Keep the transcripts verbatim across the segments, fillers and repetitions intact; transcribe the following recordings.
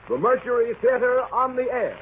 the Mercury Theater on the air.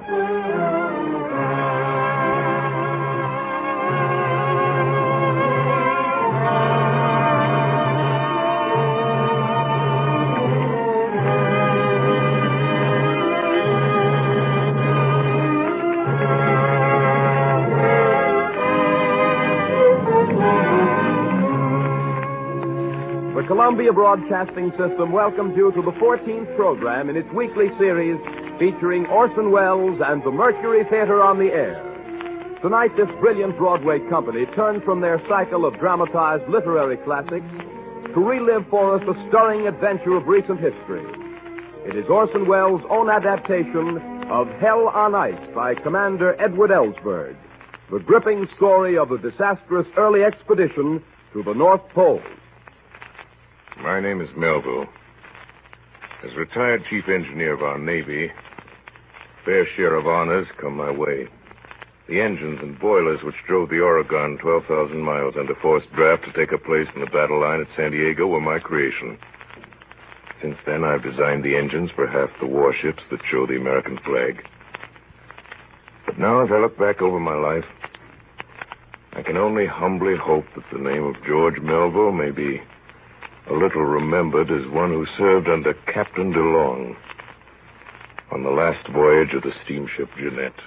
The Columbia Broadcasting System welcomes you to the fourteenth program in its weekly series featuring Orson Welles and the Mercury Theater on the air. Tonight, this brilliant Broadway company turns from their cycle of dramatized literary classics to relive for us the stirring adventure of recent history. It is Orson Welles' own adaptation of Hell on Ice by Commander Edward Ellsberg, the gripping story of a disastrous early expedition to the North Pole. My name is Melville. As retired chief engineer of our Navy, fair share of honors come my way. The engines and boilers which drove the Oregon twelve thousand miles under forced draft to take her place in the battle line at San Diego were my creation. Since then, I've designed the engines for half the warships that show the American flag. But now, as I look back over my life, I can only humbly hope that the name of George Melville may be a little remembered as one who served under Captain DeLong on the last voyage of the steamship Jeanette.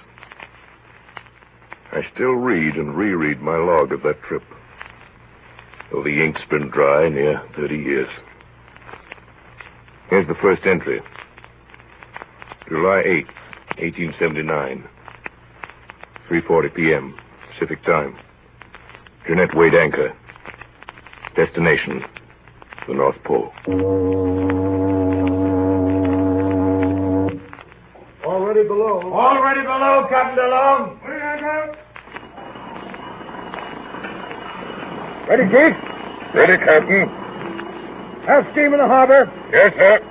I still read and reread my log of that trip, though the ink's been dry near thirty years. Here's the first entry. July eighth, eighteen seventy-nine, three forty p.m., Pacific Time. Jeanette weighed anchor. Destination, the North Pole. Already below. Already below, Captain DeLong. What do you got? Ready, Chief? Ready, Captain. Have steam in the harbor. Yes, sir.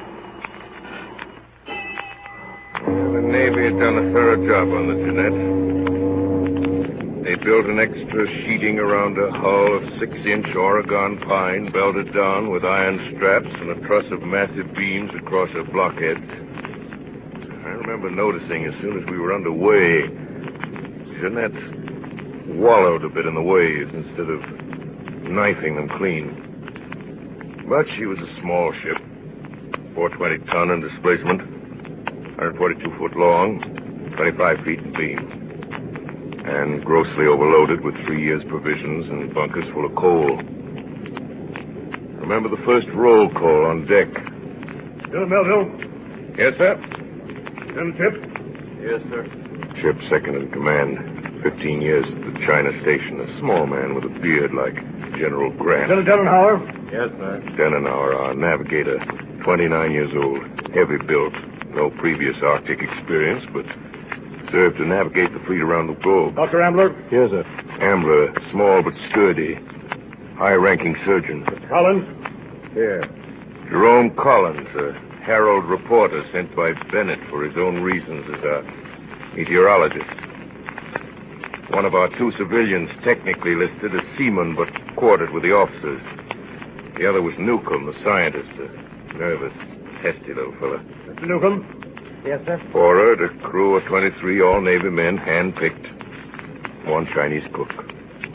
The Navy had done a thorough job on the Jeanette. They built an extra sheeting around her hull of six-inch Oregon pine, belted down with iron straps and a truss of massive beams across her blockheads. I remember noticing as soon as we were underway, Jeanette wallowed a bit in the waves instead of knifing them clean. But she was a small ship, four hundred twenty ton in displacement, one hundred forty-two foot long, twenty-five feet in beam, and grossly overloaded with three years' provisions and bunkers full of coal. Remember the first roll call on deck. Bill Melville. Yes, sir? Then Chip. Yes, sir. Chip second in command. Fifteen years at the China station. A small man with a beard like General Grant. Lieutenant Denenauer. Yes, sir. Denenauer, our navigator. Twenty-nine years old. Heavy built. No previous Arctic experience, but served to navigate the fleet around the globe. Doctor Ambler. Yes, sir. Ambler, small but sturdy. High-ranking surgeon. Mister Collins. Here. Jerome Collins, a Herald reporter sent by Bennett for his own reasons as a meteorologist. One of our two civilians technically listed as seaman but quartered with the officers. The other was Newcomb, the scientist, a nervous, testy little fella. Mister Newcomb. Yes, sir. Forward, a crew of twenty-three all-Navy men, hand-picked. One Chinese cook.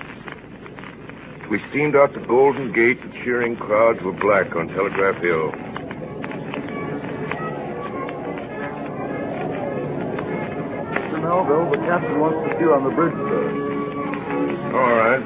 As we steamed out the Golden Gate, the cheering crowds were black on Telegraph Hill. Mister Melville, the captain wants to see you on the bridge, sir. All right.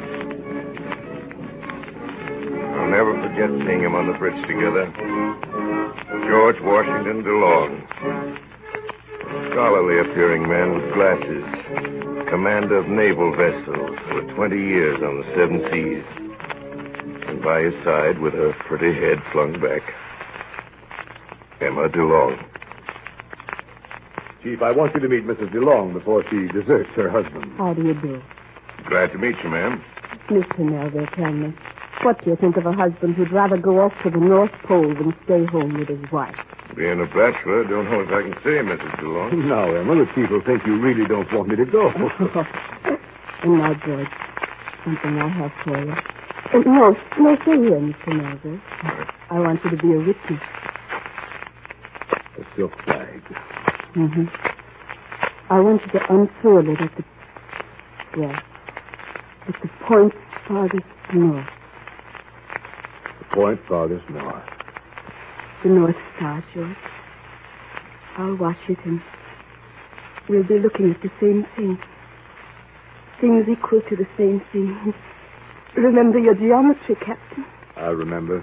I'll never forget seeing him on the bridge together. George Washington DeLong. A scholarly appearing man with glasses. Commander of naval vessels for twenty years on the seven seas. And by his side, with her pretty head flung back, Emma DeLong. Chief, I want you to meet Missus DeLong before she deserts her husband. How do you do? Glad to meet you, ma'am. Mister Melville, tell me, what do you think of a husband who'd rather go off to the North Pole than stay home with his wife? Being a bachelor, don't know if I can say, Missus DeLong. Now, Emma, the chief will think you really don't want me to go. And now, George, something I have for you. Uh, no, no, stay here, Mister Melville. I want you to be a witness. The silk flag. Mm-hmm. I want you to unfurl it at the... Yes. At the point farthest north. The point farthest north. The North Star, George. I'll watch it and we'll be looking at the same thing. Things equal to the same thing. Remember your geometry, Captain? I remember.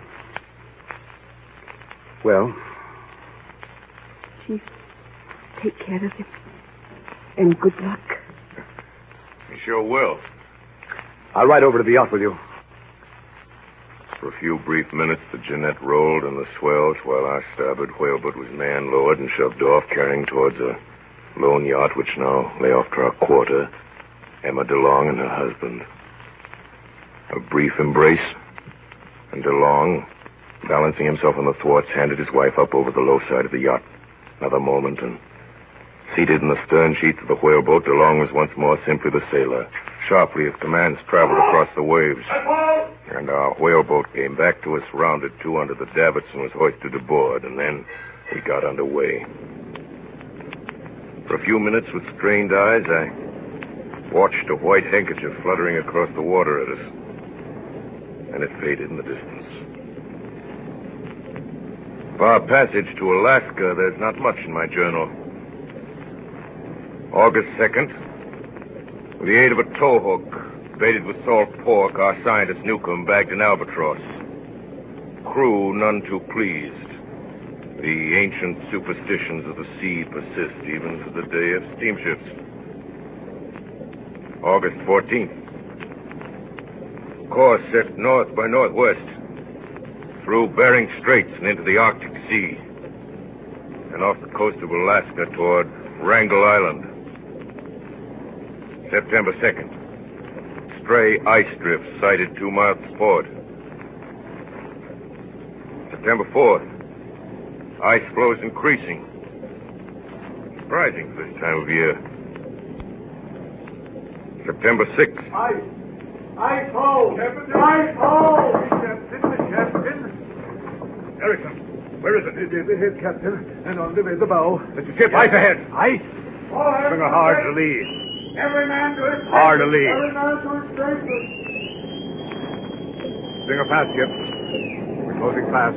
Well? Chief, take care of him. And good luck. You sure will. I'll ride over to the yacht with you. For a few brief minutes, the Jeanette rolled in the swells while our starboard whaleboat was man-lowered and shoved off, carrying towards a lone yacht which now lay off to our quarter, Emma DeLong and her husband. A brief embrace, and DeLong, balancing himself on the thwarts, handed his wife up over the low side of the yacht. Another moment, and seated in the stern sheets of the whaleboat, DeLong was once more simply the sailor. Sharply, his commands traveled across the waves. And our whaleboat came back to us, rounded to under the davits, and was hoisted aboard. And then we got under way. For a few minutes, with strained eyes, I watched a white handkerchief fluttering across the water at us. And it faded in the distance. For our passage to Alaska, there's not much in my journal. August second, with the aid of a towhook, baited with salt pork, our scientist Newcomb bagged an albatross. Crew none too pleased. The ancient superstitions of the sea persist even to the day of steamships. August fourteenth. Course set north by northwest, through Bering Straits and into the Arctic Sea, and off the coast of Alaska toward Wrangel Island. September second. Stray ice drifts sighted two miles to port. September fourth. Ice floes increasing. Surprising for this time of year. September sixth. Ice! Ice ho! Captain! Ice ho! Captain, Captain. Erickson, where is it? It is ahead, Captain, and on the, the bow. Mister Chip, ice ahead. Ice? Bring her hard to lee. Every man to his hard to lee. Every man to his station. Bring her fast, Chip. We're closing fast.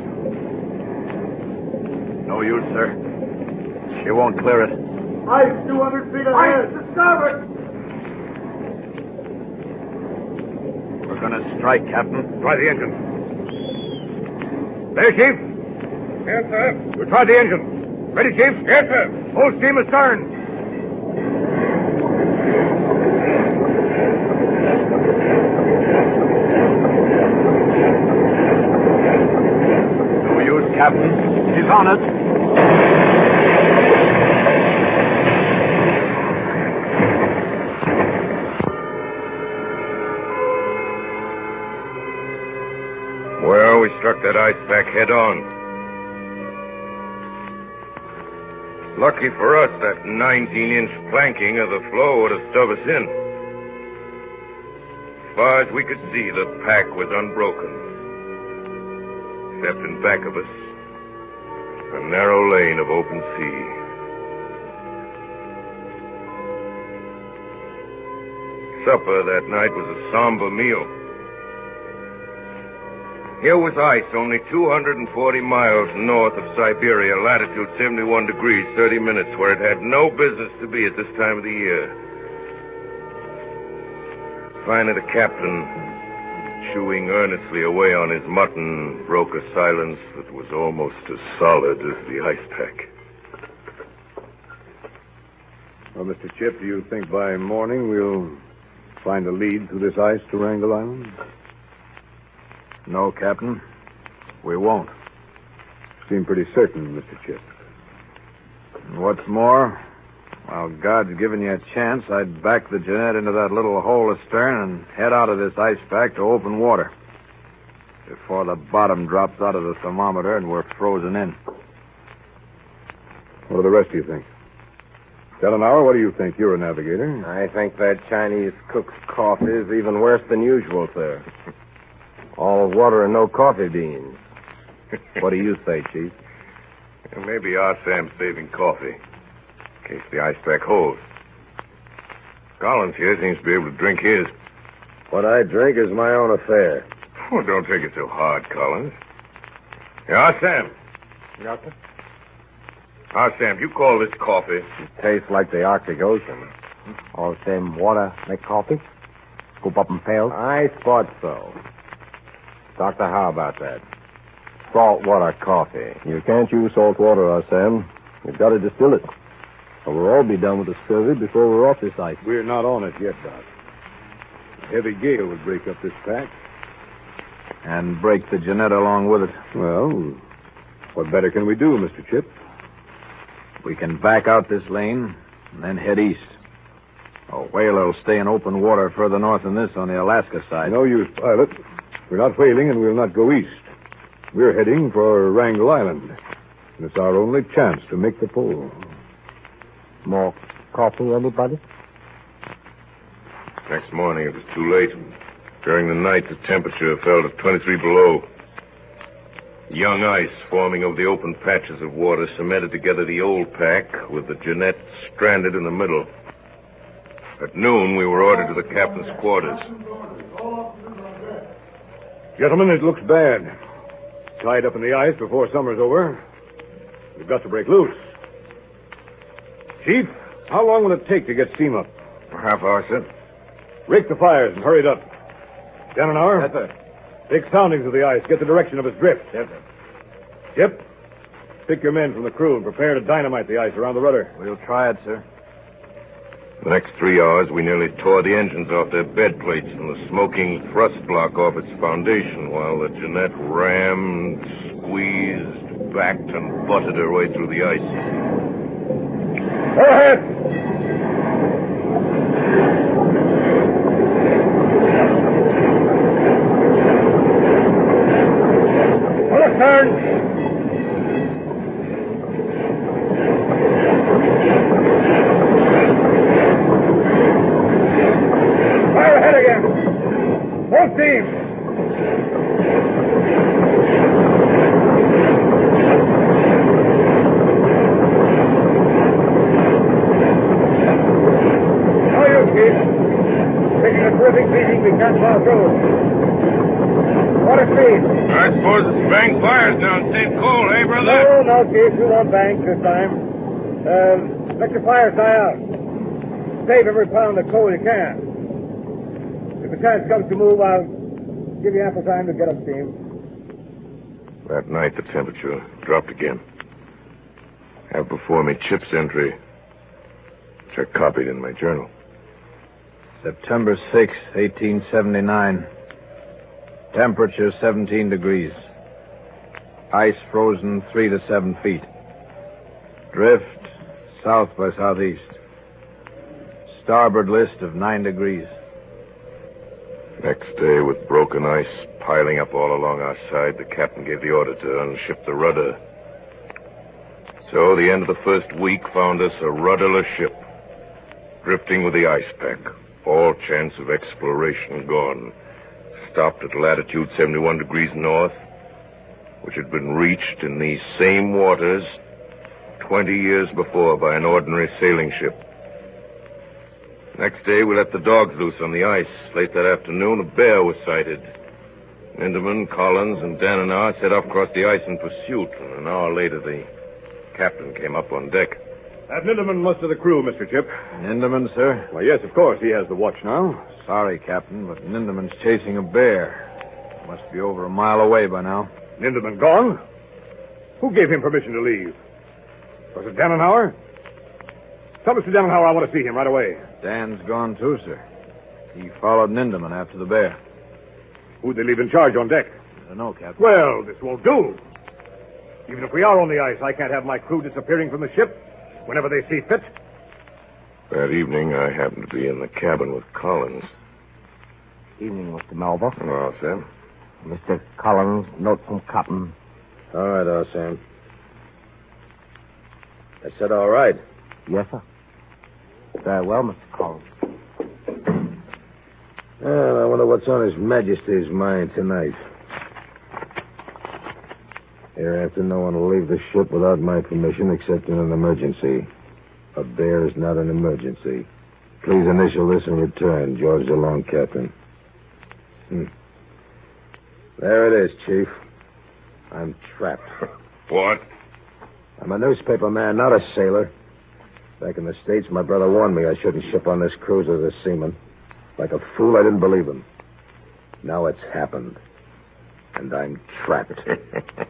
No use, sir. She won't clear it. Ice two hundred feet ahead. Ice to starboard. We're going to strike, Captain. Try the engine. There, Chief. Yes, sir. We'll try the engine. Ready, Chief? Yes, sir. Full steam astern. No use, Captain. He's on it. Well, we struck that ice pack head on. Lucky for us, that nineteen-inch planking of the floe would have stove us in. As far as we could see, the pack was unbroken. Except in back of us, a narrow lane of open sea. Supper that night was a somber meal. Here was ice only two hundred forty miles north of Siberia, latitude seventy-one degrees, thirty minutes, where it had no business to be at this time of the year. Finally, the captain, chewing earnestly away on his mutton, broke a silence that was almost as solid as the ice pack. Well, Mister Chip, do you think by morning we'll find a lead through this ice to Wrangel Island? No, Captain. We won't. Seem pretty certain, Mister Chip. And what's more, while God's given you a chance, I'd back the Jeanette into that little hole astern and head out of this ice pack to open water before the bottom drops out of the thermometer and we're frozen in. What do the rest of you think? Delanower, what do you think? You're a navigator. I think that Chinese cook's coffee is even worse than usual, sir. All water and no coffee beans. What do you say, Chief? And maybe our Sam's saving coffee, in case the ice pack holds. Collins here seems to be able to drink his. What I drink is my own affair. Oh, don't take it so hard, Collins. Yeah, Sam. Yes, sir? Ah, Sam, you call this coffee? It tastes like the Arctic Ocean. All same water make coffee? Scoop up and pails? I thought so. Doctor, how about that? Salt water coffee. You can't use salt water, uh, Sam. You've got to distill it. Or we'll all be done with the scurvy before we're off this ice. We're not on it yet, Doc. A heavy gale would break up this pack. And break the Jeanette along with it. Well, what better can we do, Mister Chip? We can back out this lane and then head east. A whaler will stay in open water further north than this on the Alaska side. No use, pilot. We're not whaling and we'll not go east. We're heading for Wrangel Island. And it's our only chance to make the pull. More coffee, anybody? Next morning, it was too late. During the night, the temperature fell to twenty-three below. Young ice forming over the open patches of water cemented together the old pack with the Jeanette stranded in the middle. At noon, we were ordered to the captain's quarters. Gentlemen, it looks bad. Tied up in the ice before summer's over. We've got to break loose. Chief, how long will it take to get steam up? A half hour, sir. Rake the fires and hurry it up. Danenauer? Yes, sir. Take soundings of the ice. Get the direction of its drift. Yes, sir. Chip, pick your men from the crew and prepare to dynamite the ice around the rudder. We'll try it, sir. The next three hours, we nearly tore the engines off their bed plates and the smoking thrust block off its foundation while the Jeanette rammed, squeezed, backed, and butted her way through the ice. Go ahead! Pull a turn! Fire ahead again! Full steam! How are you, Chief? Taking a terrific beating we can't fall through. Water speed. I suppose it's bang fires down Saint Cole, eh, brother? No, no, Chief. We won't bank this time. Uh, let your fires die out. Save every pound of coal you can. If the chance comes to move, I'll give you ample time to get up steam. That night, the temperature dropped again. I have before me Chip's entry, which I copied in my journal. September sixth, eighteen seventy-nine. Temperature seventeen degrees. Ice frozen three to seven feet. Drift south by southeast. Starboard list of nine degrees. Next day, with broken ice piling up all along our side, the captain gave the order to unship the rudder. So the end of the first week found us a rudderless ship, drifting with the ice pack. All chance of exploration gone. Stopped at latitude seventy-one degrees north, which had been reached in these same waters twenty years before by an ordinary sailing ship. Next day, we let the dogs loose on the ice. Late that afternoon, a bear was sighted. Ninderman, Collins, and Danenauer set off across the ice in pursuit, and an hour later, the captain came up on deck. Have Ninderman muster the crew, Mister Chip. Ninderman, sir? Why, yes, of course. He has the watch now. Sorry, Captain, but Ninderman's chasing a bear. Must be over a mile away by now. Ninderman gone? Who gave him permission to leave? Was it Danenauer? Tell Mister Danenauer I want to see him right away. Dan's gone too, sir. He followed Ninderman after the bear. Who'd they leave in charge on deck? I don't know, Captain. Well, this won't do. Even if we are on the ice, I can't have my crew disappearing from the ship whenever they see fit. That evening, I happened to be in the cabin with Collins. Evening, Mister Melville. Oh, Sam. Mister Collins, note from Cotton. All right, uh, Sam. I said all right. Yes, sir. Very well, Mister Collins. Well, I wonder what's on His Majesty's mind tonight. Hey, Hereafter, no one will leave the ship without my permission except in an emergency. A bear is not an emergency. Please initial this and return. George DeLong, Captain. Hmm. There it is, Chief. I'm trapped. What? I'm a newspaper man, not a sailor. Back in the States, my brother warned me I shouldn't ship on this cruise as a seaman. Like a fool, I didn't believe him. Now it's happened. And I'm trapped. Trapped?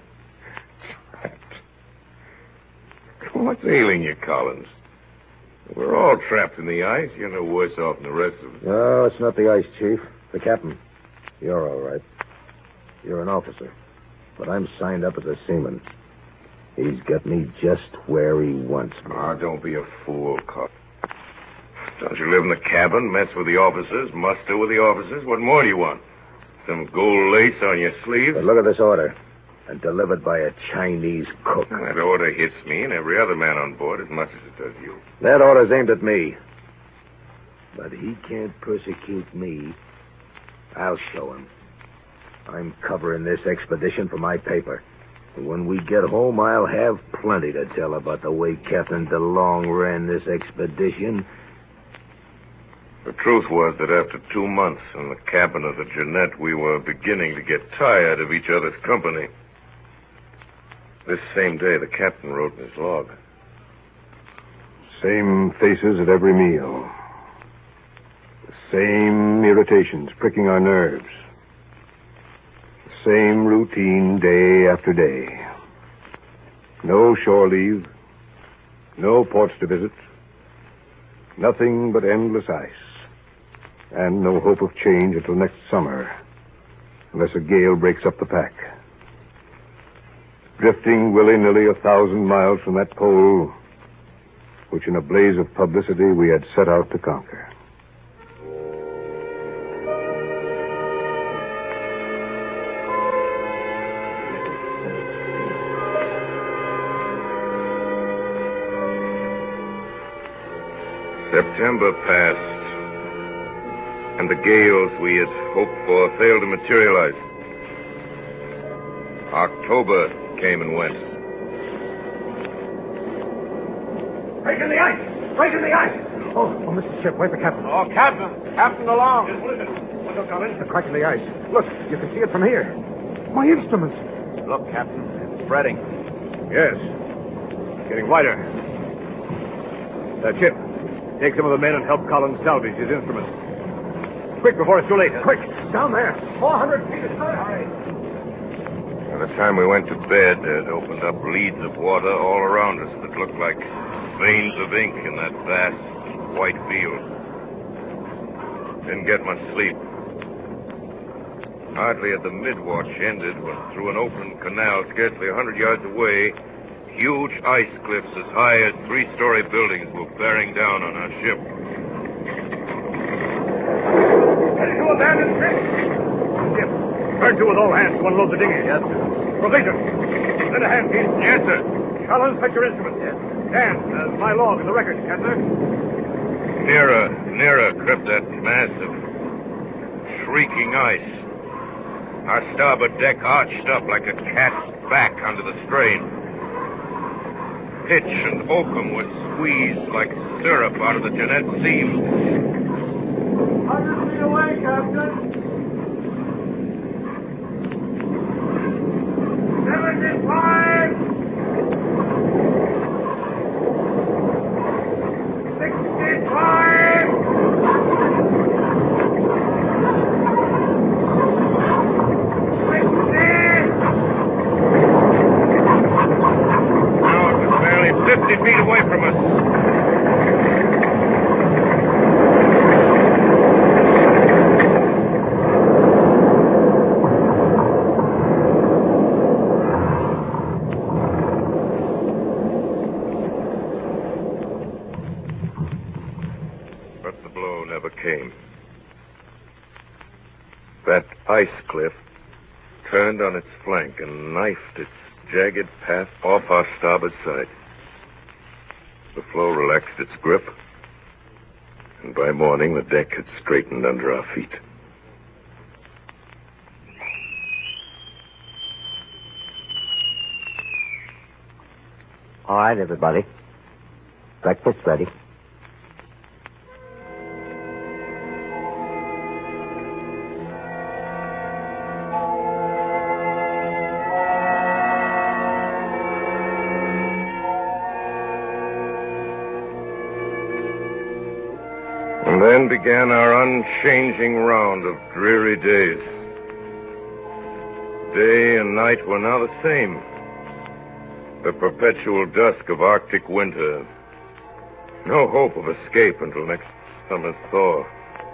What's ailing you, Collins? We're all trapped in the ice. You're no worse off than the rest of us. No, it's not the ice, Chief. The captain. You're all right. You're an officer. But I'm signed up as a seaman. He's got me just where he wants me. Oh, don't be a fool, Collins. Don't you live in the cabin, mess with the officers, muster with the officers? What more do you want? Some gold lace on your sleeve? But look at this order. And delivered by a Chinese cook. That order hits me and every other man on board as much as it does you. That order's aimed at me. But he can't persecute me. I'll show him. I'm covering this expedition for my paper. And when we get home, I'll have plenty to tell about the way Captain DeLong ran this expedition. The truth was that after two months in the cabin of the Jeanette, we were beginning to get tired of each other's company. This same day, the captain wrote in his log. Same faces at every meal. The same irritations pricking our nerves. The same routine day after day. No shore leave. No ports to visit. Nothing but endless ice. And no hope of change until next summer. Unless a gale breaks up the pack. Drifting willy-nilly a thousand miles from that pole, which in a blaze of publicity we had set out to conquer. September passed, and the gales we had hoped for failed to materialize. October came and went. Break in the ice! Break in the ice! Oh, oh, Mister Chip, where's the captain? Oh, Captain. Captain DeLong. Yes, what is it? What's up, Collins? The crack in the ice. Look, you can see it from here. My instruments. Look, Captain. It's spreading. Yes. Getting wider. Uh, Chip, take some of the men and help Collins salvage his instruments. Quick, before it's too late. Quick! Down there! four hundred feet is good. Hurry! By the time we went to bed, it opened up leads of water all around us that looked like veins of ink in that vast white field. Didn't get much sleep. Hardly had the mid-watch ended when through an open canal scarcely a hundred yards away, huge ice cliffs as high as three-story buildings were bearing down on our ship. Headed to abandoned ship. Chip, turn to with all hands to unload the dinghy. Yes, sir. Provision. Lend a hand, Pete. Yes, sir. Collins, fetch your instruments. Yes. Dan, uh, my log in the record, yes, sir. Nearer, nearer crept that mass of shrieking ice. Our starboard deck arched up like a cat's back under the strain. Pitch and oakum were squeezed like syrup out of the Jeanette seams. Hundred feet away, Captain. Seventy-five. Sixty-five. Sixty. Now it was barely fifty feet away from us. But the blow never came. That ice cliff turned on its flank and knifed its jagged path off our starboard side. The floe relaxed its grip, and by morning the deck had straightened under our feet. All right, everybody. Breakfast ready. And then began our unchanging round of dreary days. Day and night were now the same. The perpetual dusk of Arctic winter. No hope of escape until next summer's thaw.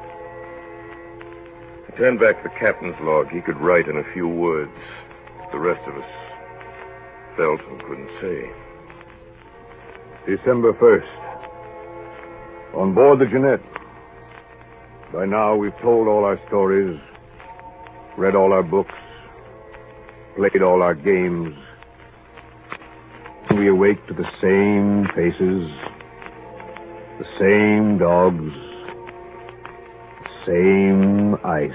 I turned back to the captain's log. He could write in a few words. The rest of us felt and couldn't say. December first. On board the Jeanette. By now, we've told all our stories, read all our books, played all our games. We awake to the same faces, the same dogs, the same ice.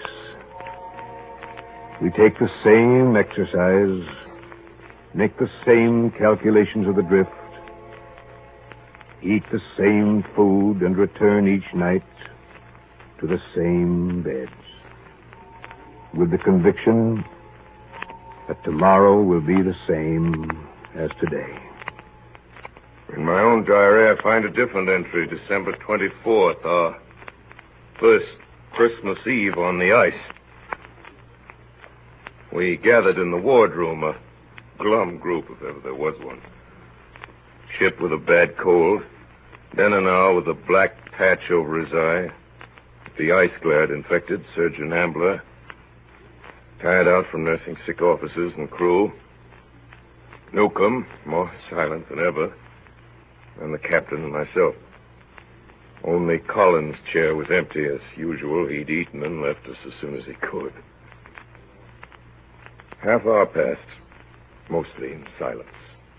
We take the same exercise, make the same calculations of the drift, eat the same food, and return each night to the same beds, with the conviction that tomorrow will be the same as today. In my own diary, I find a different entry, December twenty-fourth, our first Christmas Eve on the ice. We gathered in the wardroom, a glum group, if ever there was one. Chip with a bad cold, Denenar with a black patch over his eye, the ice glare had infected Surgeon Ambler, tired out from nursing sick officers and crew. Newcomb, more silent than ever, and the captain and myself. Only Collins' chair was empty as usual. He'd eaten and left us as soon as he could. Half hour passed, mostly in silence.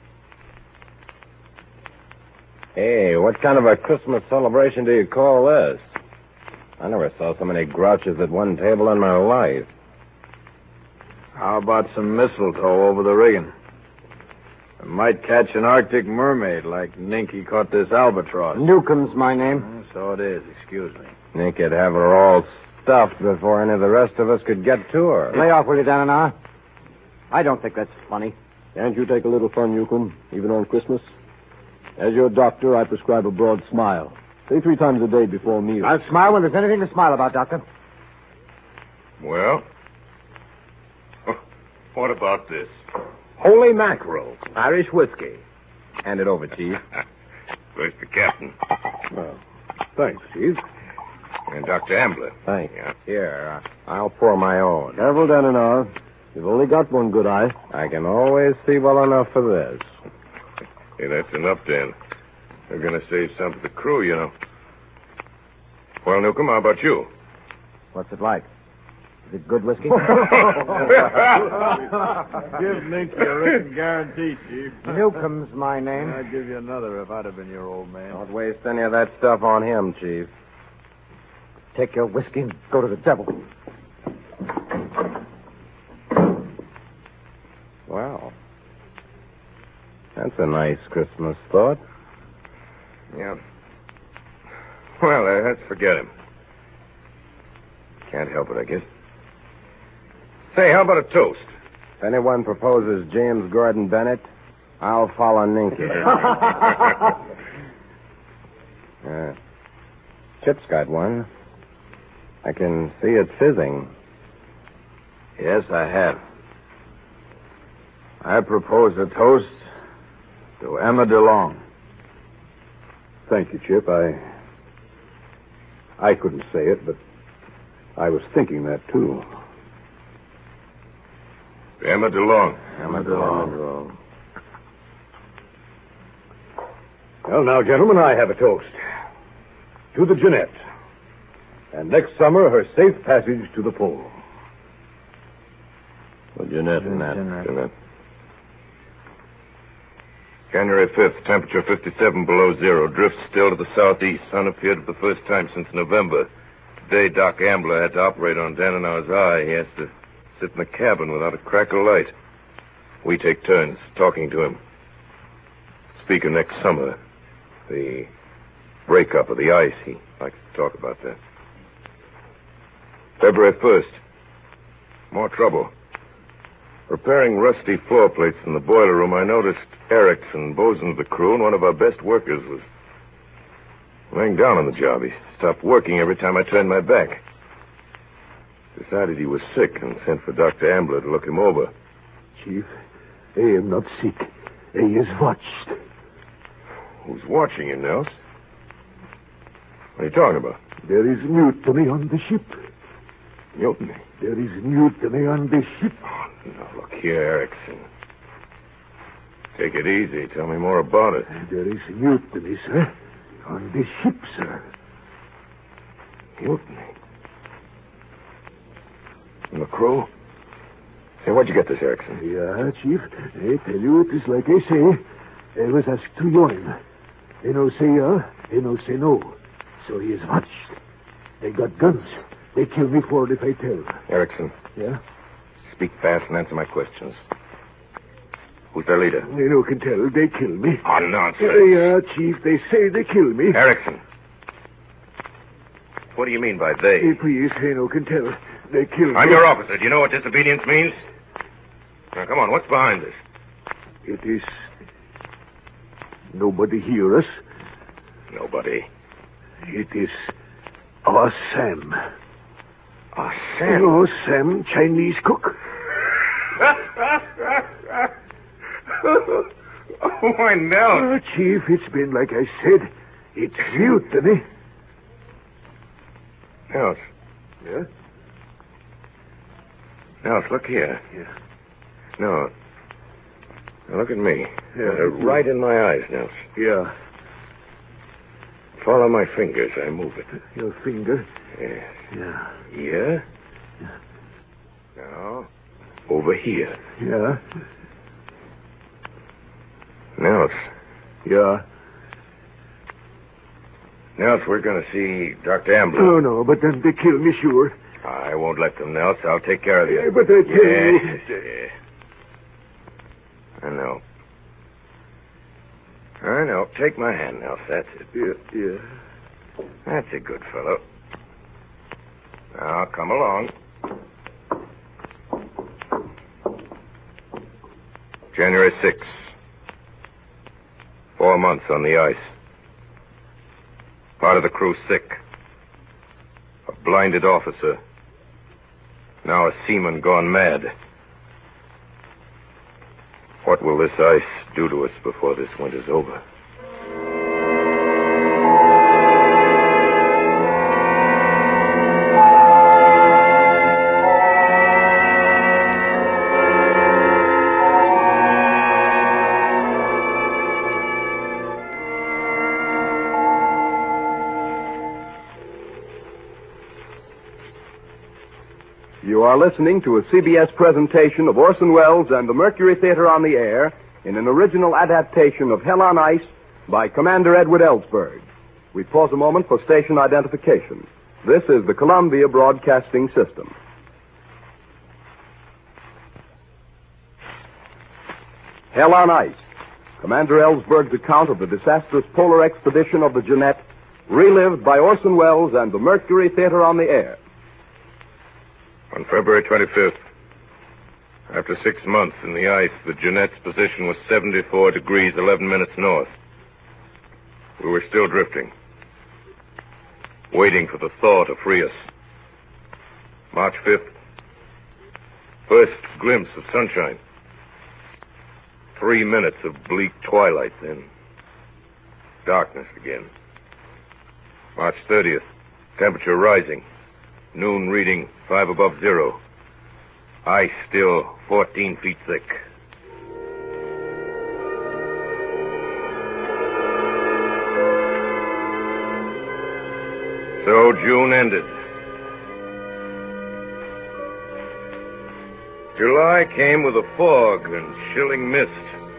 Hey, what kind of a Christmas celebration do you call this? I never saw so many grouches at one table in my life. How about some mistletoe over the rigging? I might catch an Arctic mermaid like Ninky caught this albatross. Newcomb's my name. Uh, so it is, excuse me. Ninky'd have her all stuffed before any of the rest of us could get to her. Lay off with you, Denenar. I don't think that's funny. Can't you take a little fun, Newcomb, even on Christmas? As your doctor, I prescribe a broad smile. Say three times a day before meals. I'll smile when there's anything to smile about, Doctor. Well, what about this? Holy mackerel, Irish whiskey. Hand it over, Chief. First the captain. Well, thanks, Chief. And Doctor Ambler. Thanks. Yeah. Here, uh, I'll pour my own. Careful, Denenar. You've only got one good eye. I can always see well enough for this. Hey, that's enough, Dan. They're going to save some for the crew, you know. Well, Newcomb, how about you? What's it like? Is it good whiskey? Give Ninky a written guarantee, Chief. Newcomb's my name. I'd give you another if I'd have been your old man. Don't waste any of that stuff on him, Chief. Take your whiskey and go to the devil. Well, that's a nice Christmas thought. Yeah. Well, uh, let's forget him. Can't help it, I guess. Say, how about a toast? If anyone proposes James Gordon Bennett, I'll follow Ninky. uh, Chip's got one. I can see it fizzing. Yes, I have. I propose a toast to Emma DeLong. Thank you, Chip. I... I couldn't say it, but I was thinking that, too. Emma DeLong. Emma DeLong. Well, now, gentlemen, I have a toast. To the Jeanette. And next summer, her safe passage to the pole. The Jeanette and that. Jeanette. January fifth, temperature fifty-seven below zero. Drift still to the southeast. Sun appeared for the first time since November. Today, Doc Ambler had to operate on Denenar's eye. He has to sit in the cabin without a crack of light. We take turns talking to him. speak of next summer. The breakup of the ice. He likes to talk about that. February first. More trouble. Repairing rusty floor plates in the boiler room, I noticed Erickson, bosun of the crew, and one of our best workers, was laying down on the job. He stopped working every time I turned my back. Decided he was sick and sent for Doctor Ambler to look him over. Chief, I am not sick. I is watched. Who's watching you, Nels? What are you talking about? There is mutiny on the ship. Mutiny? There is mutiny on the ship. Oh, no, look here, Erickson. Take it easy. Tell me more about it. There is mutiny, sir. On the ship, sir. Mutiny? And the crew? Say, where'd you get this, Erickson? Yeah, Chief. I tell you, it is like I say. I was asked to join. They no say yeah, they no say no. So he is watched. They got guns. They kill me for it if I tell. Erickson. Yeah? Speak fast and answer my questions. Who's their leader? They no can tell. They kill me. Oh, nonsense. Yeah, yeah, Chief. They say they kill me. Erickson. What do you mean by they? Hey, please, they no can tell. They kill me. I'm your officer. Do you know what disobedience means? Now, come on. What's behind this? It is... Nobody hear us. Nobody. It is... Our Sam. Oh, Sam. Oh, Sam, Chinese cook. Oh, my Nels. Oh, Chief, it's been like I said. It's mutiny. Nels. Yeah? Nels, look here. Yeah. No. Now, look at me. Yeah. Uh, right in my eyes, Nels. Yeah. Follow my fingers. I move it. Your finger? Yes. Yeah. Here. Yeah. Now, over here. Yeah. Nels. Yeah. Nels, we're going to see Doctor Ambler. Oh, no, but then they kill me, sure. I won't let them, Nels. I'll take care of you. Yeah, but I tell yes, you... yes. I know. I know. Take my hand, Nels. That's it. Yeah, yeah. That's a good fellow. Now, come along. January sixth. Four months on the ice. Part of the crew sick. A blinded officer. Now a seaman gone mad. What will this ice do to us before this winter's over? You are listening to a C B S presentation of Orson Welles and the Mercury Theater on the Air in an original adaptation of Hell on Ice by Commander Edward Ellsberg. We pause a moment for station identification. This is the Columbia Broadcasting System. Hell on Ice. Commander Ellsberg's account of the disastrous polar expedition of the Jeannette, relived by Orson Welles and the Mercury Theater on the Air. On February twenty-fifth, after six months in the ice, the Jeannette's position was seventy-four degrees, eleven minutes north. We were still drifting, waiting for the thaw to free us. March fifth, first glimpse of sunshine. Three minutes of bleak twilight, then darkness again. March thirtieth, temperature rising. Noon reading five above zero. Ice still fourteen feet thick. So June ended. July came with a fog and chilling mist.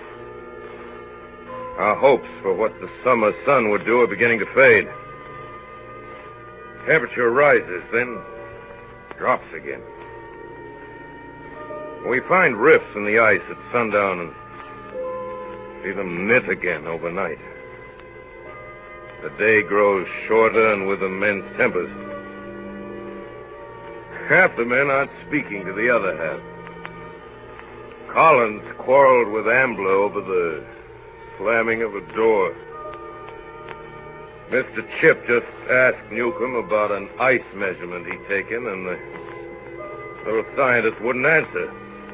Our hopes for what the summer sun would do are beginning to fade. Temperature rises, then drops again. We find rifts in the ice at sundown and See them knit again overnight. The day grows shorter and with immense tempers. Half the men aren't speaking to the other half. Collins quarreled with Ambler over the slamming of a door. Mister Chip just asked Newcomb about an ice measurement he'd taken, and the little scientist wouldn't answer.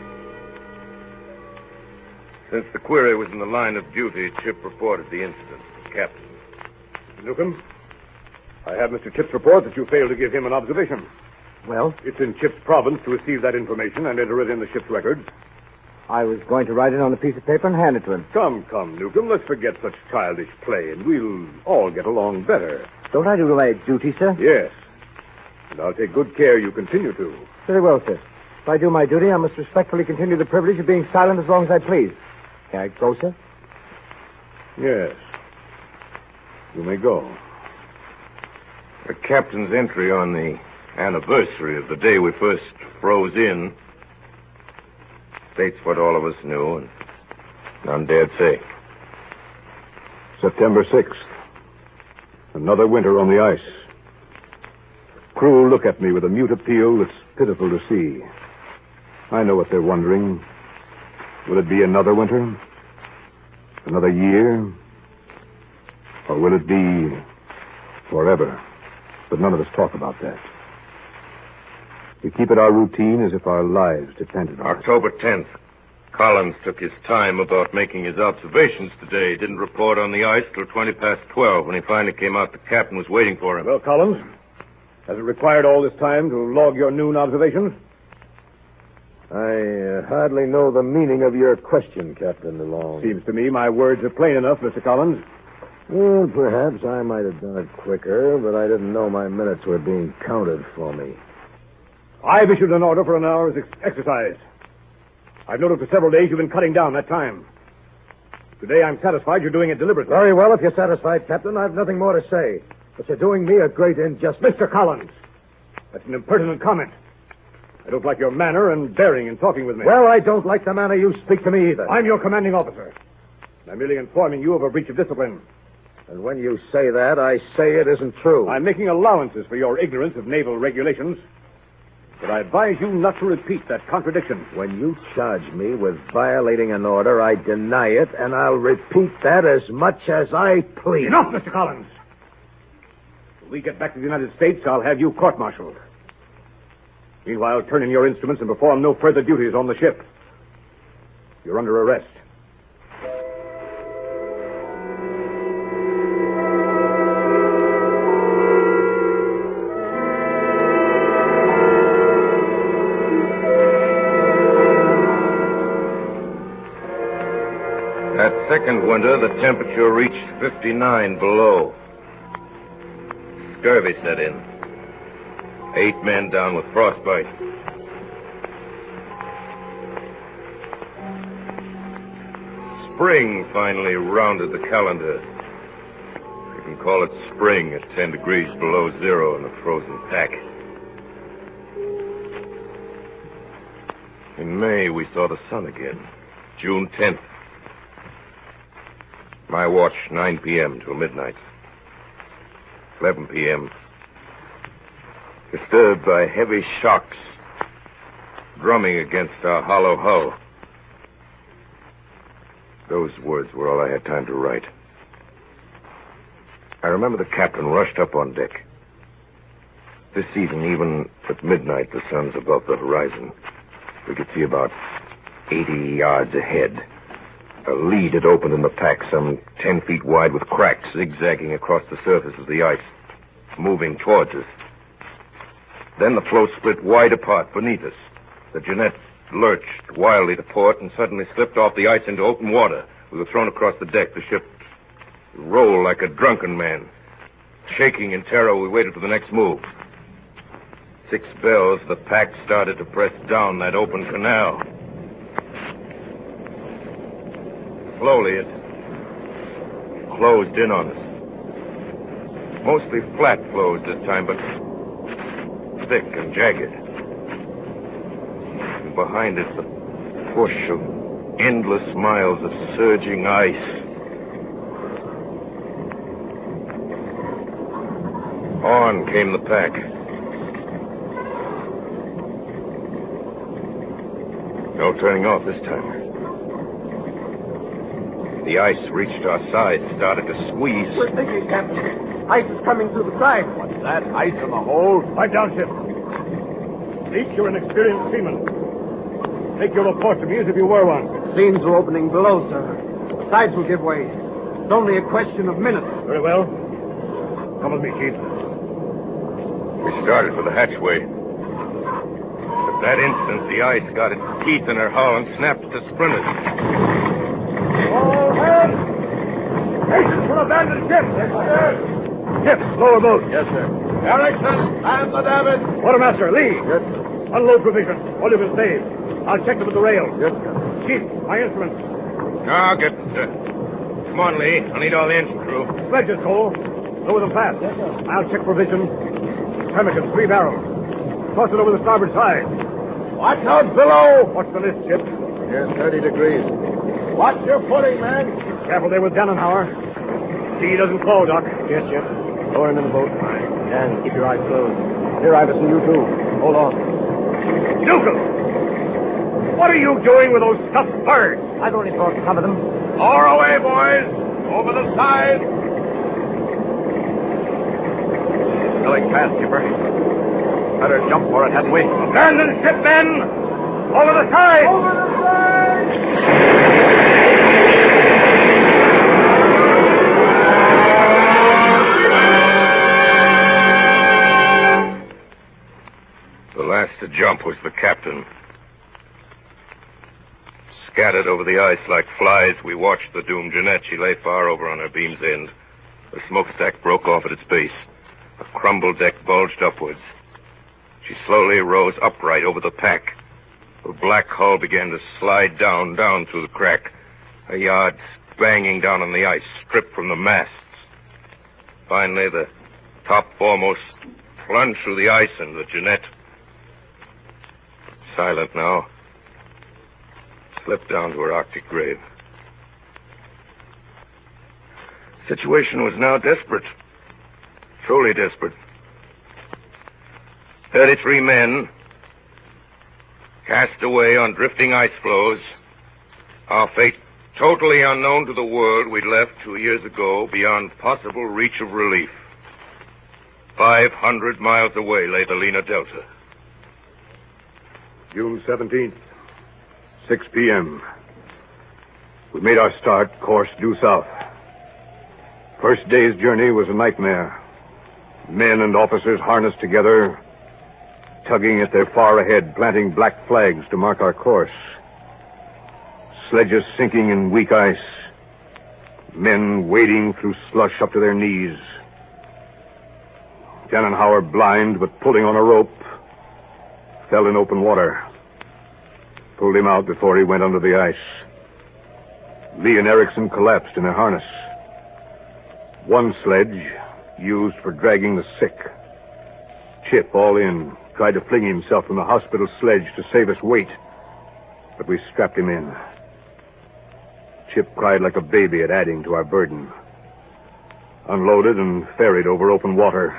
Since the query was in the line of duty, Chip reported the incident to the captain. Newcomb, I have Mister Chip's report that you failed to give him an observation. Well? It's in Chip's province to receive that information and enter it in the ship's records. I was going to write it on a piece of paper and hand it to him. Come, come, Newcomb, let's forget such childish play, and we'll all get along better. Don't I do my duty, sir? Yes. And I'll take good care you continue to. Very well, sir. If I do my duty, I must respectfully continue the privilege of being silent as long as I please. Can I go, sir? Yes. You may go. The captain's entry on the anniversary of the day we first froze in states what all of us knew and none dared say. September sixth. Another winter on the ice. Crew look at me with a mute appeal that's pitiful to see. I know what they're wondering. Will it be another winter? Another year? Or will it be forever? But none of us talk about that. We keep it our routine as if our lives depended on it. October tenth. Collins took his time about making his observations today. Didn't report on the ice till twenty past twelve. When he finally came out, the captain was waiting for him. Well, Collins, has it required all this time to log your noon observations? I uh, hardly know the meaning of your question, Captain DeLong. Seems to me my words are plain enough, Mister Collins. Well, perhaps I might have done it quicker, but I didn't know my minutes were being counted for me. I've issued an order for an hour's ex- exercise. I've noted for several days you've been cutting down that time. Today I'm satisfied you're doing it deliberately. Very well, if you're satisfied, Captain. I've nothing more to say. But you're doing me a great injustice. Mister Collins, that's an impertinent comment. I don't like your manner and bearing in talking with me. Well, I don't like the manner you speak to me either. I'm your commanding officer. I'm merely informing you of a breach of discipline. And when you say that, I say it isn't true. I'm making allowances for your ignorance of naval regulations. But I advise you not to repeat that contradiction. When you charge me with violating an order, I deny it, and I'll repeat that as much as I please. Enough, Mister Collins. When we get back to the United States, I'll have you court-martialed. Meanwhile, turn in your instruments and perform no further duties on the ship. You're under arrest. That second winter, the temperature reached fifty-nine below. Scurvy set in. Eight men down with frostbite. Spring finally rounded the calendar. You can call it spring at ten degrees below zero in a frozen pack. In May, we saw the sun again. June tenth. My watch, nine p.m. till midnight. eleven p.m. Disturbed by heavy shocks drumming against our hollow hull. Those words were all I had time to write. I remember the captain rushed up on deck. This evening, even at midnight, the sun's above the horizon. We could see about eighty yards ahead. A lead had opened in the pack some ten feet wide with cracks zigzagging across the surface of the ice, moving towards us. Then the floe split wide apart beneath us. The Jeanette lurched wildly to port and suddenly slipped off the ice into open water. We were thrown across the deck. The ship rolled like a drunken man. Shaking in terror, we waited for the next move. Six bells, the pack started to press down that open canal. Slowly, it closed in on us. Mostly flat floes this time, but thick and jagged. And behind it, the push of endless miles of surging ice. On came the pack. No turning off this time. The ice reached our sides, started to squeeze. We're thinking, Captain. Ice is coming through the side. What's that? Ice in the hold? Right down, Chip. Leach, you're an experienced seaman. Make your report to me as if you were one. Seams are opening below, sir. The sides will give way. It's only a question of minutes. Very well. Come with me, Chief. We started for the hatchway. At that instant, the ice got its teeth in her hull and snapped to splinters. All hands! Hasten for abandoned ship! Yes, sir. Ship, lower boat. Yes, sir. Erickson, man the davit. Quartermaster, Lee. Yes, sir. Unload provision. All you can save. I'll check them at the rail. Yes, sir. Chief, my instruments. I'll get them, sir. Come on, Lee. I'll need all the engine crew. Sledges, Cole. Lower them fast. Yes, sir. I'll check provision. Pemmican, three barrels. Toss it over the starboard side. Watch out below. What's the list, Chip? Here's thirty degrees. Watch your footing, man. Careful there with Dannenhauer. See he doesn't fall, Doc. Yes, Chip. Lower him in the boat. Dan, keep your eyes closed. Here, Iverson, you too. Hold on. Newcomb! What are you doing with those stuffed birds? I've only brought some of them. Lower away, boys. Over the side. Filling fast, Skipper. Better jump for it, hadn't we? Abandon ship, men! Over the side! Over the side! The last to jump was the captain. Scattered over the ice like flies, we watched the doomed Jeanette. She lay far over on her beam's end. The smokestack broke off at its base. A crumbled deck bulged upwards. She slowly rose upright over the pack. Her black hull began to slide down, down through the crack. Her yards banging down on the ice, stripped from the masts. Finally, the top foremost plunged through the ice, and the Jeanette, silent now, slipped down to her Arctic grave. The situation was now desperate. Truly desperate. Thirty-three men cast away on drifting ice floes. Our fate totally unknown to the world we'd left two years ago beyond possible reach of relief. Five hundred miles away lay the Lena Delta. June seventeenth, six p.m. We made our start, course due south. First day's journey was a nightmare. Men and officers harnessed together, tugging at their far ahead, planting black flags to mark our course. Sledges sinking in weak ice. Men wading through slush up to their knees. Dannenhauer, blind but pulling on a rope, fell in open water. Pulled him out before he went under the ice. Lee and Erickson collapsed in their harness. One sledge used for dragging the sick. Chip, all in, tried to fling himself from the hospital sledge to save us weight, but we strapped him in. Chip cried like a baby at adding to our burden. Unloaded and ferried over open water.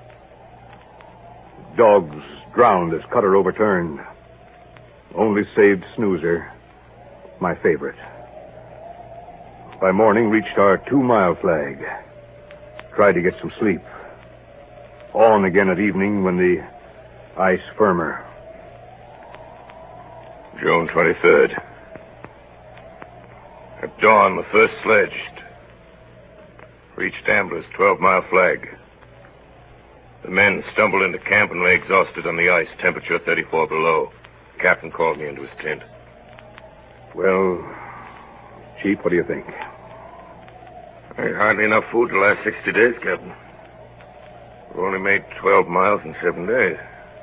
Dogs drowned as cutter overturned. Only saved Snoozer, my favorite. By morning, reached our two-mile flag. Tried to get some sleep. On again at evening when the ice firmer. June twenty-third. At dawn, the first sledge reached Ambler's twelve-mile flag. The men stumbled into camp and lay exhausted on the ice, temperature thirty-four below. The captain called me into his tent. Well, Chief, what do you think? There's hardly enough food to last sixty days, Captain. We've only made twelve miles in seven days.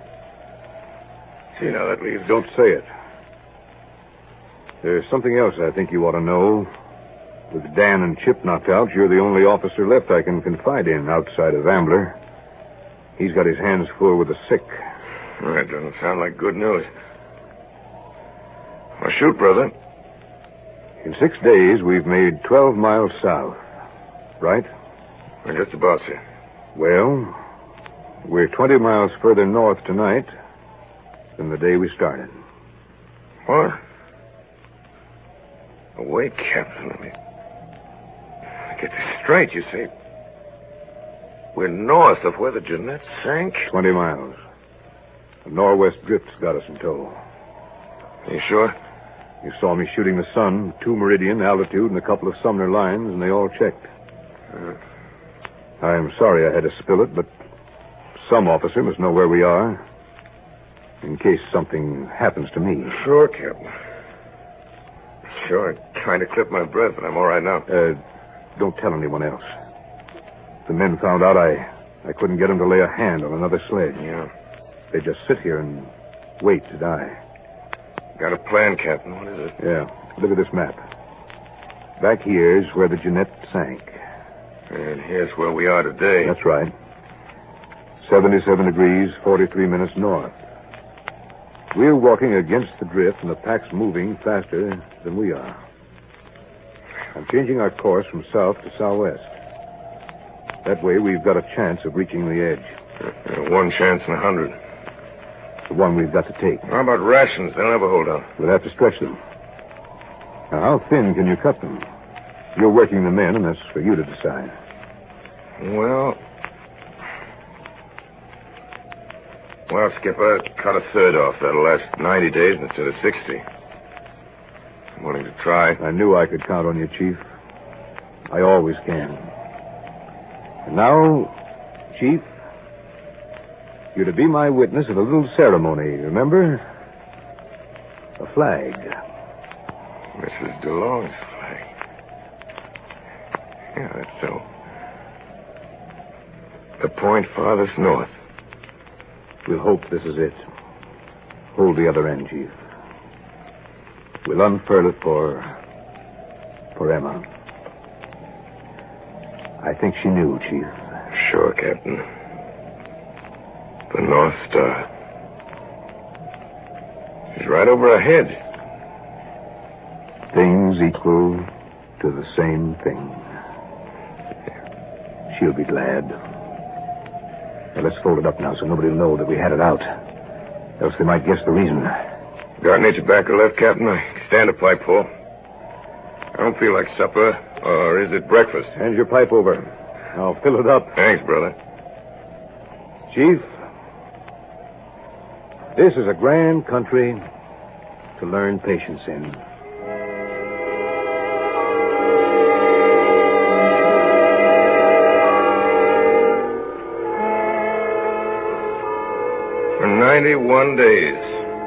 See how that leaves. Don't say it. There's something else I think you ought to know. With Dan and Chip knocked out, you're the only officer left I can confide in outside of Ambler. He's got his hands full with the sick. That doesn't sound like good news. Well, shoot, brother. In six days, we've made twelve miles south. Right? We're just about, sir. Well, we're twenty miles further north tonight than the day we started. What? Oh, wait, Captain. Let me get this straight. You say we're north of where the Jeanette sank? Twenty miles. The northwest drift's got us in tow. You sure? You saw me shooting the sun, two meridian, altitude, and a couple of Sumner lines, and they all checked. Uh, I'm sorry I had to spill it, but some officer must know where we are, in case something happens to me. Sure, Captain. Sure, I'm trying to clip my breath, but I'm all right now. Uh, don't tell anyone else. The men found out I, I couldn't get them to lay a hand on another sled. Yeah. They just sit here and wait to die. Got a plan, Captain. What is it? Yeah. Look at this map. Back here's where the Jeanette sank. And here's where we are today. That's right. seventy-seven degrees, forty-three minutes north. We're walking against the drift, and the pack's moving faster than we are. I'm changing our course from south to southwest. That way, we've got a chance of reaching the edge. Uh, one chance in a hundred. The one we've got to take. How about rations? They'll never hold out. We'll have to stretch them. Now, how thin can you cut them? You're working the men, and that's for you to decide. Well... Well, Skipper, cut a third off. That'll last ninety days instead of sixty. I'm willing to try. I knew I could count on you, Chief. I always can. And now, Chief, you're to be my witness at a little ceremony, remember? A flag. Missus DeLong's flag. Yeah, that's so. The point farthest north. We'll hope this is it. Hold the other end, Chief. We'll unfurl it for... for Emma. I think she knew, Chief. Sure, Captain. The North Star. She's right over ahead. Things equal to the same thing. She'll be glad. Now, let's fold it up now so nobody will know that we had it out. Else they might guess the reason. Got any tobacco left, Captain? I can stand a pipe full. I don't feel like supper. Or is it breakfast? Hand your pipe over. I'll fill it up. Thanks, brother. Chief, this is a grand country to learn patience in. For ninety-one days,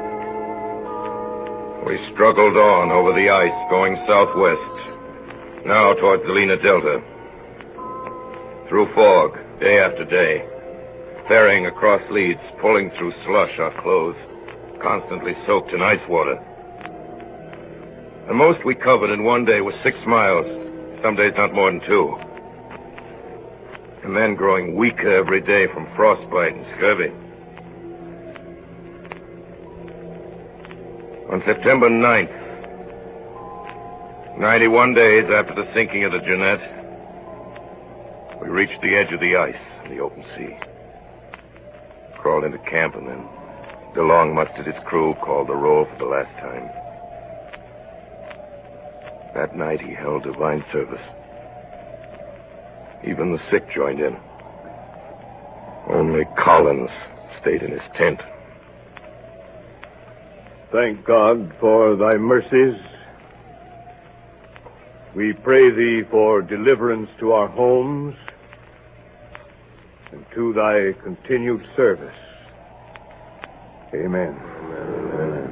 we struggled on over the ice, going southwest, now towards the Lena Delta. Through fog, day after day, ferrying across leads, pulling through slush, our clothes constantly soaked in ice water. The most we covered in one day was six miles, some days not more than two. The men growing weaker every day from frostbite and scurvy. On September ninth, ninety-one days after the sinking of the Jeanette, we reached the edge of the ice in the open sea. Crawled into camp, and then DeLong mustered his crew, called the roll for the last time. That night he held divine service. Even the sick joined in. Only Collins stayed in his tent. Thank God for thy mercies. We pray thee for deliverance to our homes and to thy continued service. Amen. Amen.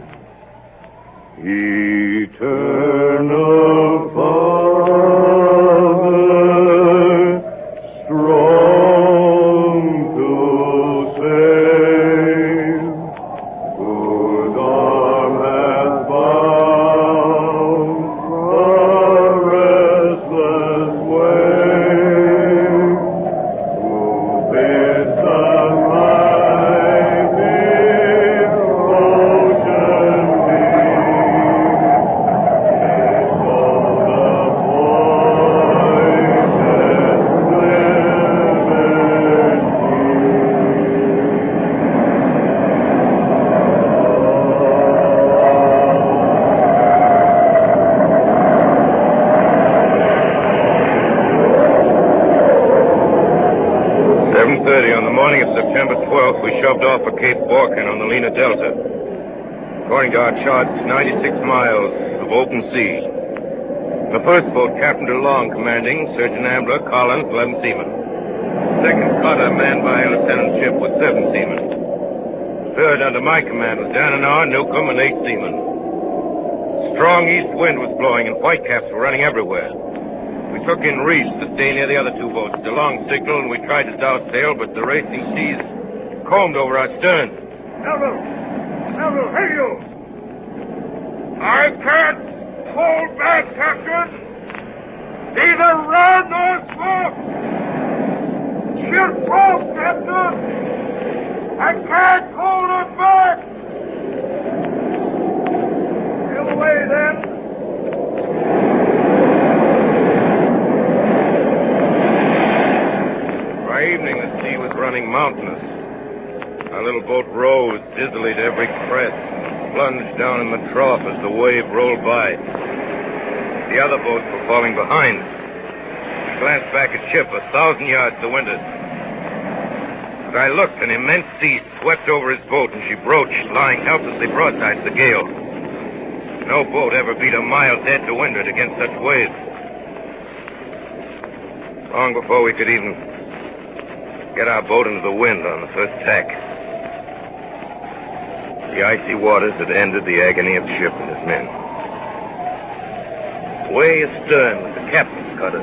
Eternal Father, strong to save, whose arm hath bound the restless wave, who bids the mighty ocean beat, his seven thirty on the morning of September twelfth, we shoved off for Cape Borkin on the Lena Delta. According to our charts, ninety-six miles of open sea. The first boat, Captain DeLong commanding, Surgeon Ambler, Collins, eleven seamen. Second cutter, manned by Lieutenant Chip, with seven seamen. Third, under my command, was Dananar, Newcomb, and eight seamen. Strong east wind was blowing, and whitecaps were running everywhere. We took in reefs to stay near the other two boats. DeLong signaled, and we tried to douse sail, but the racing seas combed over our stern. Melville! Melville, hey you! I can't hold back, Captain. Neither run nor smoke. She'll fall, Captain. I can't hold her back. Sail away, then. By evening, the sea was running mountainous. Our little boat rose dizzily to every crest, plunged down in the trough as the wave rolled by. The other boats were falling behind. We glanced back at Chip, a thousand yards to windward. As I looked, an immense sea swept over his boat, and she broached, lying helplessly broadside to the gale. No boat ever beat a mile dead to windward against such waves. Long before we could even get our boat into the wind on the first tack, the icy waters had ended the agony of Chip and his men. Way astern was the captain's cutter.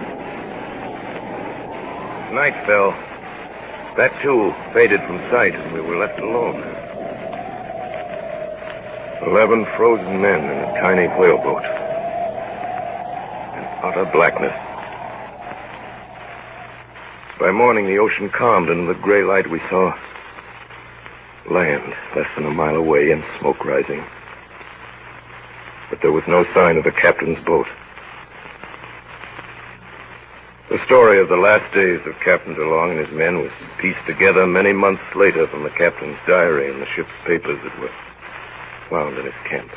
As night fell, that too faded from sight, and we were left alone. Eleven frozen men in a tiny whaleboat. In utter blackness. By morning, the ocean calmed, and in the gray light we saw land less than a mile away and smoke rising. But there was no sign of the captain's boat. The story of the last days of Captain DeLong and his men was pieced together many months later from the captain's diary and the ship's papers that were found in his camp.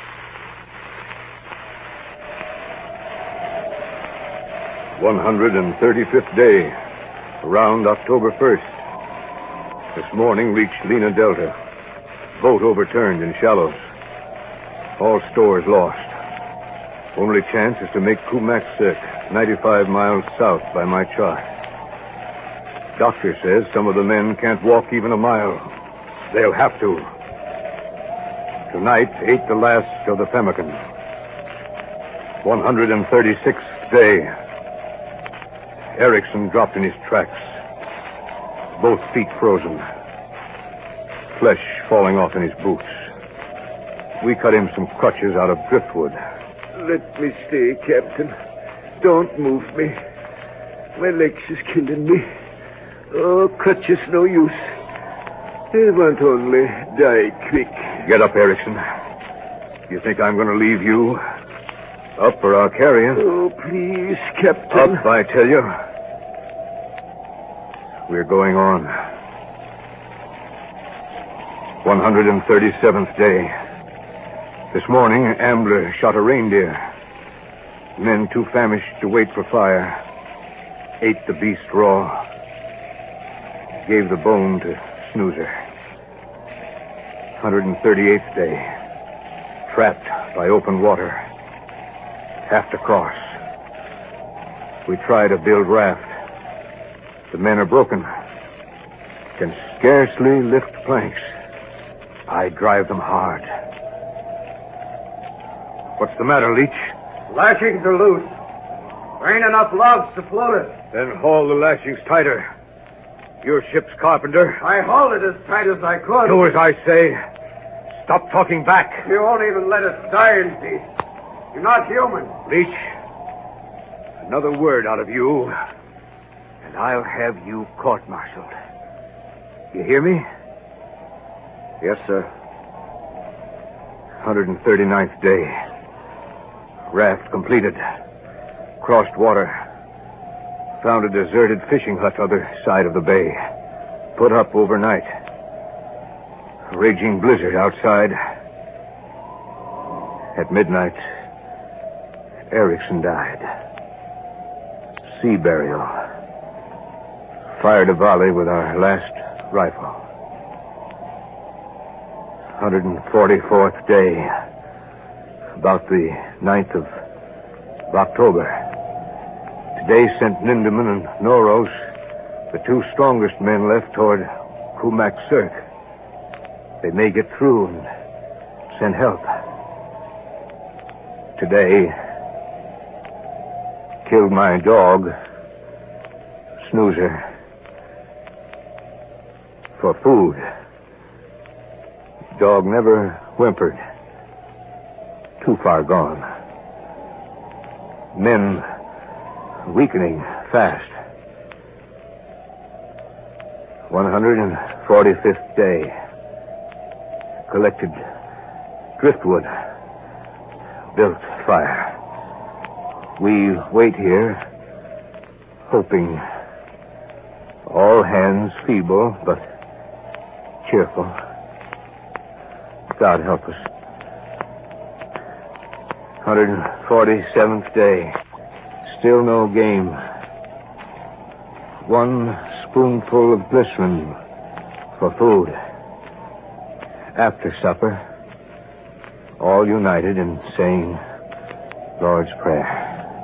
one hundred thirty-fifth day, around October first. This morning reached Lena Delta. Boat overturned in shallows. All stores lost. Only chance is to make Kumaksik, ninety-five miles south by my chart. Doctor says some of the men can't walk even a mile. They'll have to. Tonight ate the last of the pemmican. one hundred thirty-sixth day. Erickson dropped in his tracks. Both feet frozen. Flesh falling off in his boots. We cut him some crutches out of driftwood. Let me stay, Captain. Don't move me. My legs is killing me. Oh, crutches no use. I want only die quick. Get up, Erickson. You think I'm going to leave you? Up or I'll carry you. Oh, please, Captain. Up, I tell you. We're going on. one hundred thirty-seventh day. This morning, Ambler shot a reindeer. Men too famished to wait for fire ate the beast raw. Gave the bone to Snoozer. one hundred thirty-eighth day. Trapped by open water. Have to cross. We try to build raft. The men are broken. Can scarcely lift planks. I drive them hard. What's the matter, Leach? Lashings are loose. There ain't enough logs to float it. Then haul the lashings tighter. Your ship's carpenter. I hauled it as tight as I could. Do as I say. Stop talking back. You won't even let us die in peace. You're not human. Leach, another word out of you, and I'll have you court-martialed. You hear me? Yes, sir. one hundred thirty-ninth day. Raft completed. Crossed water. Found a deserted fishing hut other side of the bay. Put up overnight. Raging blizzard outside. At midnight, Erickson died. Sea burial. fired a volley with our last rifle. one hundred forty-fourth day, about the ninth of October. Today sent Nindeman and Noros, the two strongest men left, toward Kumak Cirque. They may get through and send help. Today, killed my dog, Snoozer, for food. Dog never whimpered. Too far gone. Men weakening fast. one hundred forty-fifth day. Collected driftwood. Built fire. We wait here, hoping. All hands feeble, but cheerful. God help us. one hundred forty-seventh day. Still no game. One spoonful of glycerin for food. After supper, all united in saying Lord's Prayer.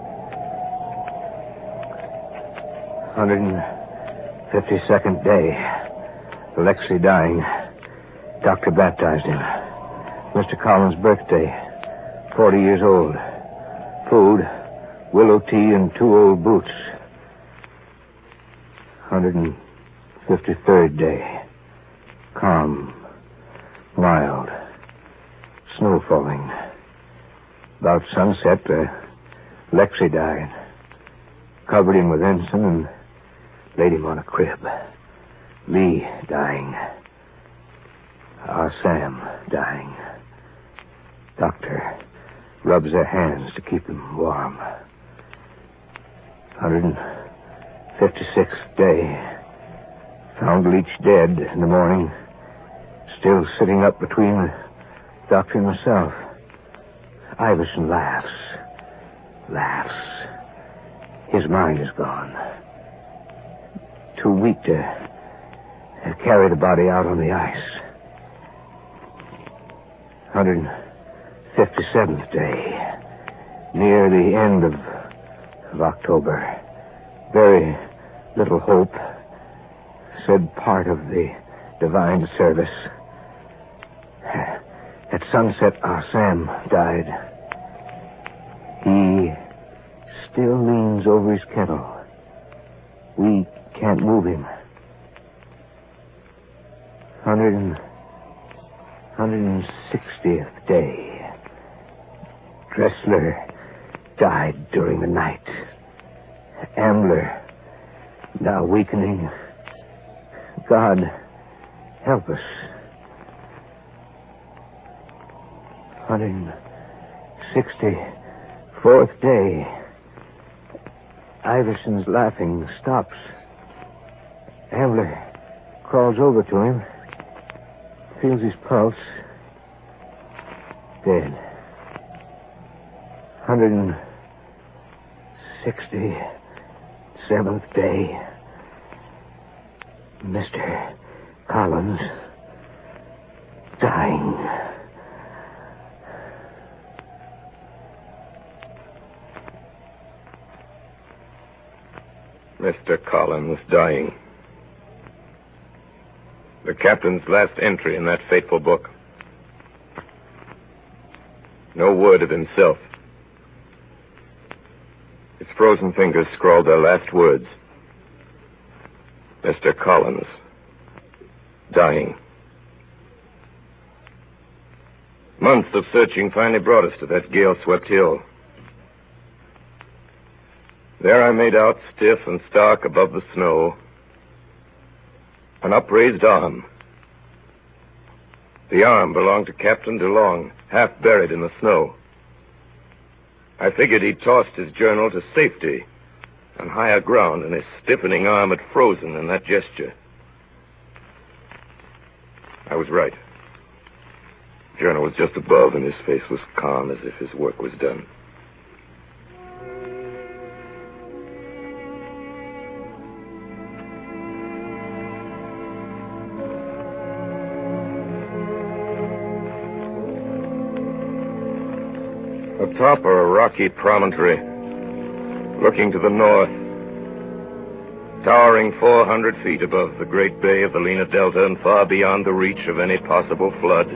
one hundred fifty-second day. Alexei dying. Doctor baptized him. Mister Collins' birthday. Forty years old. Food, willow tea, and two old boots. one hundred fifty-third day. Calm. Mild. Snow falling. About sunset, uh, Lexi died. Covered him with ensign and laid him on a crib. Lee dying. Our Sam dying. Doctor rubs their hands to keep him warm. one hundred fifty-sixth day. Found Leach dead in the morning. Still sitting up between the doctor and myself. Iverson laughs. Laughs. His mind is gone. Too weak to carry the body out on the ice. one hundred fifty-seventh day. Near the end of, of October. Very little hope. Said part of the divine service. At sunset, our Sam died. He still leans over his kettle. We can't move him. one hundred, one hundred sixtieth day. Dressler died during the night. Ambler, now weakening. God help us. one hundred sixty-fourth day. Iverson's laughing stops. Ambler crawls over to him. Feels his pulse. Dead. one hundred sixty-seventh day. Mister Collins dying. Mister Collins dying. The captain's last entry in that fateful book. No word of himself. His frozen fingers scrawled their last words. Mister Collins dying. Months of searching finally brought us to that gale-swept hill. There I made out, stiff and stark above the snow, an upraised arm. The arm belonged to Captain DeLong, half buried in the snow. I figured he'd tossed his journal to safety on higher ground, and his stiffening arm had frozen in that gesture. I was right. The journal was just above, and his face was calm as if his work was done. Atop a rocky promontory, looking to the north, towering four hundred feet above the great bay of the Lena Delta and far beyond the reach of any possible flood,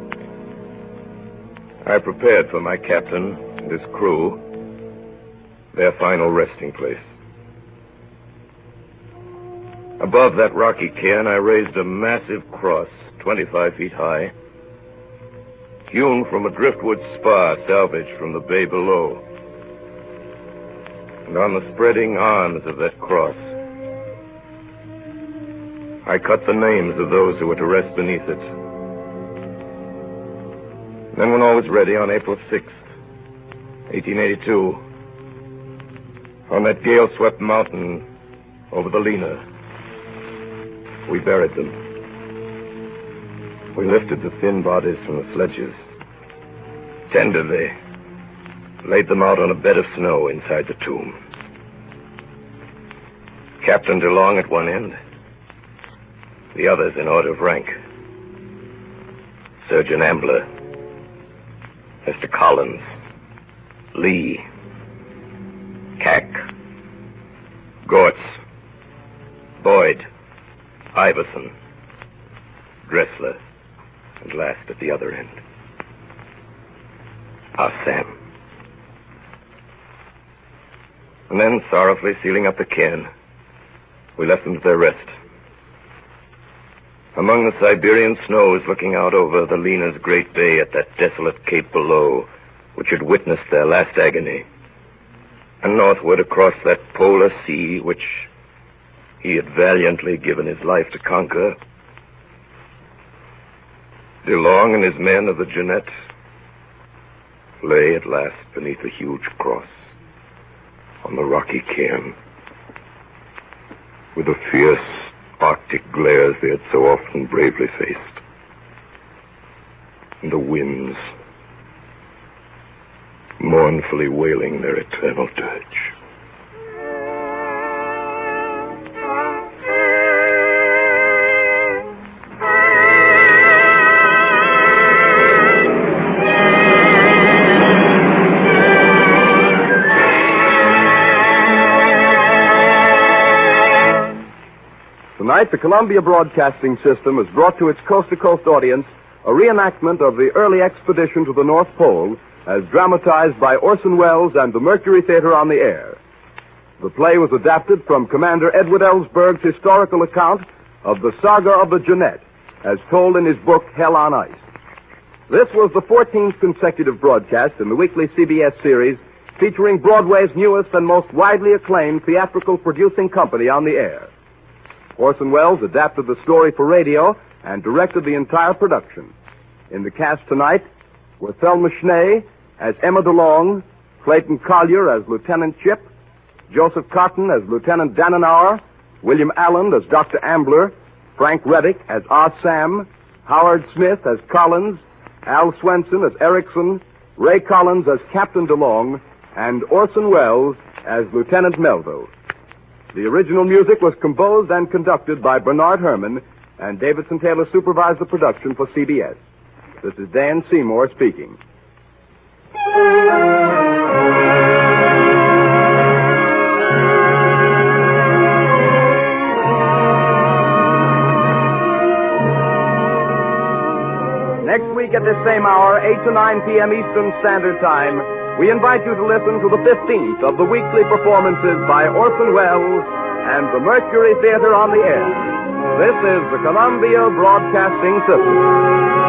I prepared for my captain and his crew their final resting place. Above that rocky cairn, I raised a massive cross, twenty-five feet high, hewn from a driftwood spar salvaged from the bay below. And on the spreading arms of that cross, I cut the names of those who were to rest beneath it. Then when all was ready on April sixth, eighteen eighty-two, on that gale-swept mountain over the Lena, we buried them. We lifted the thin bodies from the sledges. Tenderly laid them out on a bed of snow inside the tomb. Captain DeLong at one end, the others in order of rank. Surgeon Ambler, Mister Collins, Lee, Cack, Gortz, Boyd, Iverson, Dressler, and last at the other end, our Sam. And then, sorrowfully sealing up the cairn, we left them to their rest. Among the Siberian snows looking out over the Lena's great bay at that desolate cape below, which had witnessed their last agony, and northward across that polar sea which he had valiantly given his life to conquer, DeLong and his men of the Jeannette lay at last beneath a huge cross on the rocky cairn, with the fierce Arctic glares they had so often bravely faced, and the winds mournfully wailing their eternal dirge. Tonight, the Columbia Broadcasting System has brought to its coast-to-coast audience a reenactment of the early expedition to the North Pole as dramatized by Orson Welles and the Mercury Theater on the Air. The play was adapted from Commander Edward Ellsberg's historical account of the saga of the Jeannette, as told in his book, Hell on Ice. This was the fourteenth consecutive broadcast in the weekly C B S series featuring Broadway's newest and most widely acclaimed theatrical producing company on the air. Orson Welles adapted the story for radio and directed the entire production. In the cast tonight were Thelma Schnee as Emma DeLong, Clayton Collier as Lieutenant Chip, Joseph Cotton as Lieutenant Dannenauer, William Allen as Doctor Ambler, Frank Reddick as Ah Sam, Howard Smith as Collins, Al Swenson as Erickson, Ray Collins as Captain DeLong, and Orson Welles as Lieutenant Melville. The original music was composed and conducted by Bernard Herrmann, and Davidson Taylor supervised the production for C B S. This is Dan Seymour speaking. Next week at this same hour, eight to nine p.m. Eastern Standard Time, we invite you to listen to the fifteenth of the weekly performances by Orson Welles and the Mercury Theater on the Air. This is the Columbia Broadcasting System.